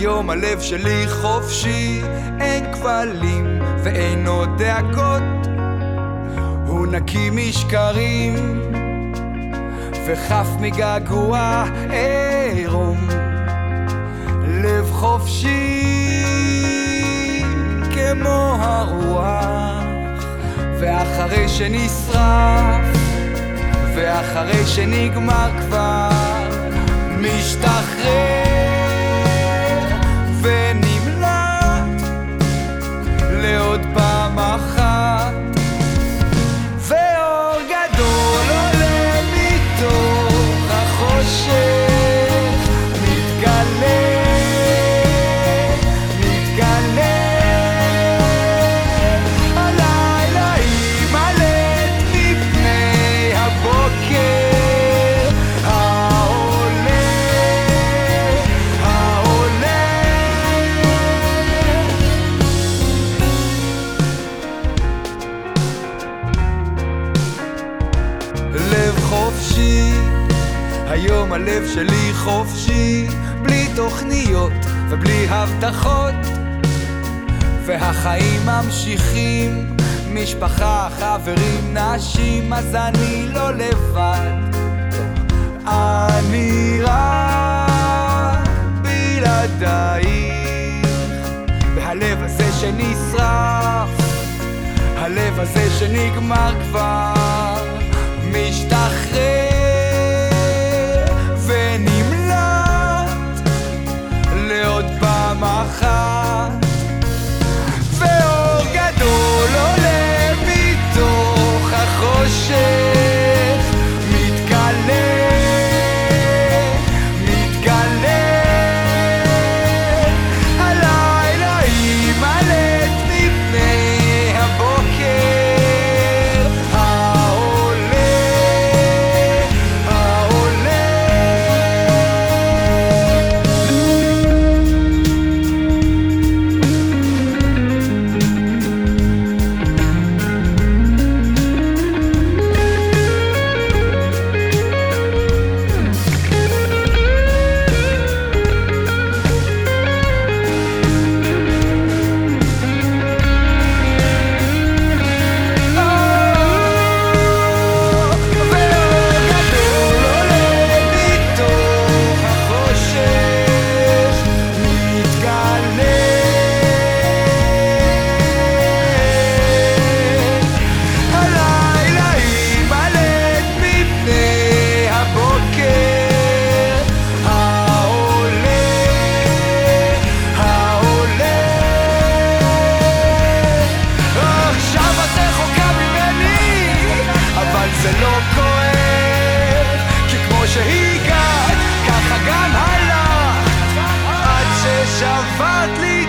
היום הלב שלי חופשי, אין כבלים ואין עוד דאגות, הוא נקי משקרים וחף מגעגוע עירום. לב חופשי כמו הרוח, ואחרי שנשרף ואחרי שנגמר כבר משתחרר ונמלט לעוד פעם אחת, ואור גדול עולה מתוך החושך, מתגלה הלילה יימלט מפני הבוקר העולה. לב חופשי, היום הלב שלי חופשי, בלי תוכניות ובלי הבטחות, והחיים ממשיכים, משפחה, חברים, נשים, אז אני לא לבד, אני רק בלעדייך. והלב הזה שנשרף, הלב הזה שנגמר כבר משתחרר ונמלט לעוד פעם אחת, ואור גדול עולה מתוך החושך, מתגלה הלילה יימלט מפני הבוקר העולה. זה לא כואב, כי כמו שהגעת, ככה גם הלכת, עד ששברת לי